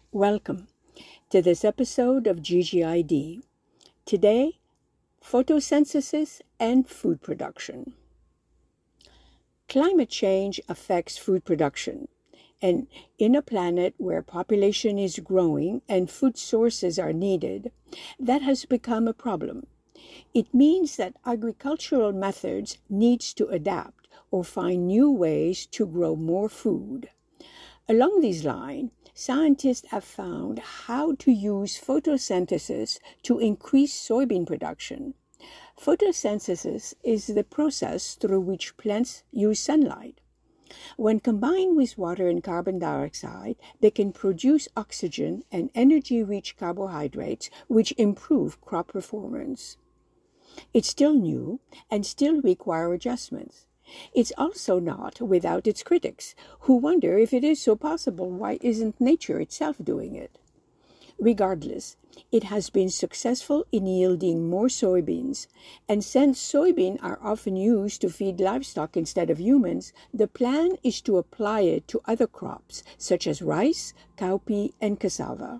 Welcome to this episode of GGID. Today, photosynthesis and food production. Climate change affects food production, and in a planet where population is growing and food sources are needed, that has become a problem. It means that agricultural methods needs to adapt or find new ways to grow more food. Along these lines, scientists have found how to use photosynthesis to increase soybean production. Photosynthesis is the process through which plants use sunlight. When combined with water and carbon dioxide, they can produce oxygen and energy-rich carbohydrates, which improve crop performance. It's still new and still requires adjustments. It's also not without its critics, who wonder if it is so possible, why isn't nature itself doing it? Regardless, it has been successful in yielding more soybeans, and since soybeans are often used to feed livestock instead of humans, the plan is to apply it to other crops, such as rice, cowpea, and cassava.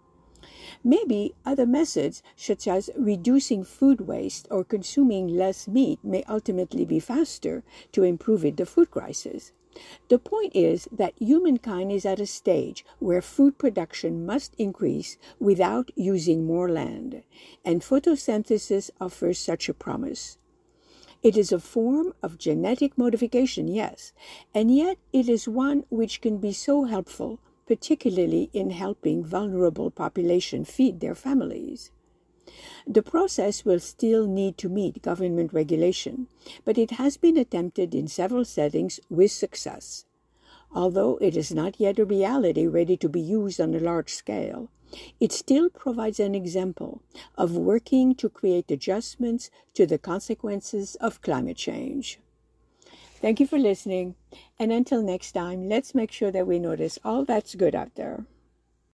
Maybe other methods, such as reducing food waste or consuming less meat, may ultimately be faster to improve the food crisis. The point is that humankind is at a stage where food production must increase without using more land, and photosynthesis offers such a promise. It is a form of genetic modification, yes, and yet it is one which can be so helpful, particularly in helping vulnerable populations feed their families. The process will still need to meet government regulation, but it has been attempted in several settings with success. Although it is not yet a reality ready to be used on a large scale, it still provides an example of working to create adjustments to the consequences of climate change. Thank you for listening, and until next time, let's make sure that we notice all that's good out there.